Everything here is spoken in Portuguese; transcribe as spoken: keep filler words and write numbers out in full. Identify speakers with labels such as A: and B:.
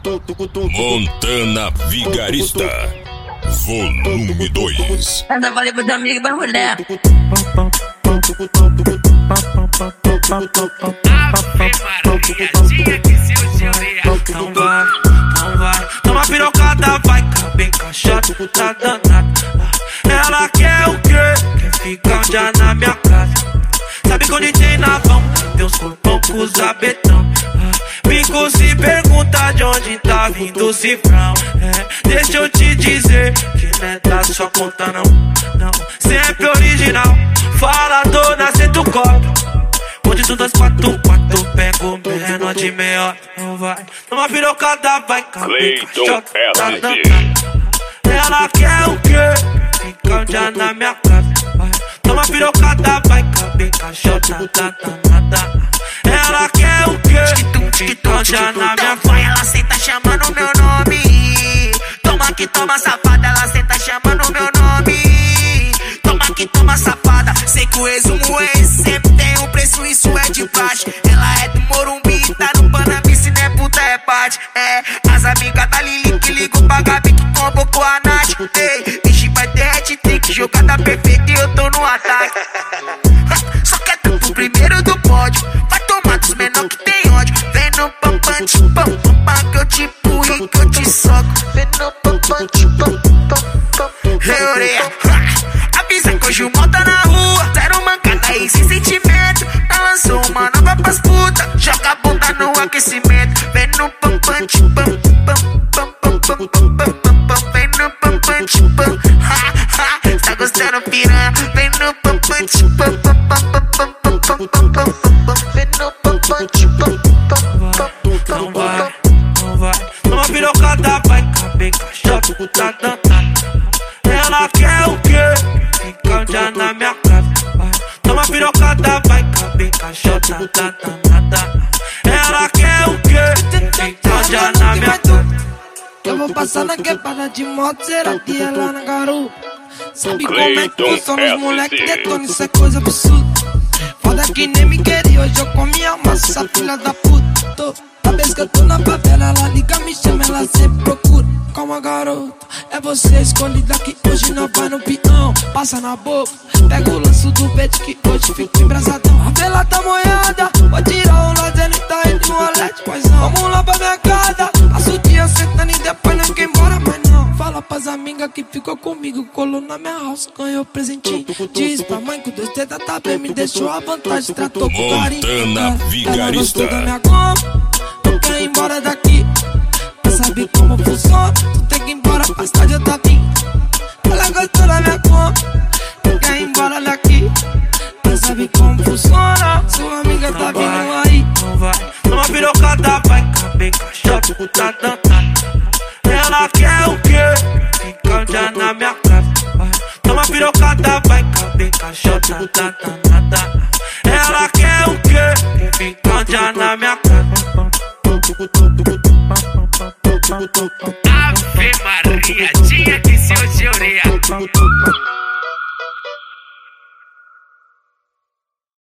A: Montana Vigarista, volume dois.
B: Anda, falei pros amigos e pra mulher.
C: Não vai, não vai. Toma pirocada, vai caber caixota, tá danada. Ela quer o quê? Quer ficar um dia na minha casa. Sabe quando tem na mão, tem uns corpão com os abetão. Pico se pergunta de onde tá vindo o cifrão. É, deixa eu te dizer que não é da sua conta não, não. Sempre original, fala dona, senta o copo. Onde tu dois, quatro, quatro, pega o menor de meia. Não vai, toma pirocada, vai caber caixota, tá danada. Ela quer o quê? Fica um dia na minha casa. Vai, toma pirocada, vai caber caixota, tá danada. Ela quer o quê? Fica um dia na minha casa.
D: Vai, ela senta chamando meu nome. Toma que toma safada, ela senta chamando meu nome. Toma que toma safada. Sei que o resumo é esse, sempre tem um preço, isso é de baixo. Ela é do Morumbi, tá no Panambi, se não é puta é parte. É, as amigas da Lili que ligam pra Gabi que convocou a Nath. Ei, bicho vai derrete, tem que jogada perfeita e eu tô no ataque. Só quer tu pro primeiro do pódio, vai tomar dos menor que tem ódio. Vem no pampante, pam, pam, pam, que eu te empurro e que eu te soco. Vem no pampante, pam, pam, pam. Hey, orelha, avisa que hoje o mal tá na rua. Zero mancada e sem sentimento. Ela lançou uma nova pras putas. Joga a bunda no aquecimento. Vem no pampante, pam, pam, pam, pam, pam, pam, pam, pam. Vem no pampante, pam. Ha, ha, tá gostando piranha? Vem no pampante, pam, pam, pam, pam, pam, pam, pam, pam, pam. Vem no pampante, pam, pam, pam.
C: Não vai, não vai. Toma pirocada, vai caber caixota, tá danada. Ela quer o quê? Fica um dia na minha casa. Vai, toma pirocada, vai caber caixota, tá danada. Ela quer o quê? Fica um dia na minha casa.
E: Eu vou passar na quebrada de moto, será que é lá na garupa? Sabe como é que funciona os moleques detona, isso é coisa absurda. Foda que nem me queria, hoje eu comi a massa, essa filha da puta. Toda vez que eu tô na favela, ela liga, me chama, ela sempre procura. Calma garota, é você escolhida que hoje não vai no peão. Passa na boca, pega o lanço do pet que hoje fica embrasadão. A vela tá molhada, vou tirar o lazer, ele tá indo no olete, pois não. Vamos lá pra minha casa, passa o dia sentando e depois não quer embora, mas não. Fala pras amigas que ficou comigo, colou na minha house, ganhou presentinho. Diz pra mãe que o dois dedos tá bem, me deixou à vontade, tratou com carinho.
A: Montana Vigarista.
E: Ela gostou da minha goma, não quer ir embora daqui. Sabe como funciona, tu tem que ir embora pra cidade eu tá vindo. Ela gostou da minha conta, não quer ir embora daqui. Mas sabe como funciona, sua amiga tá vindo aí.
C: Não vai, toma pirocada, vai caber caixota, tá danada. Ela quer o quê? Fica um dia na minha casa. Vai, toma pirocada, vai caber caixota, tá danada. Ela quer o quê? Fica um dia na minha casa.
D: Ave Maria, tinha que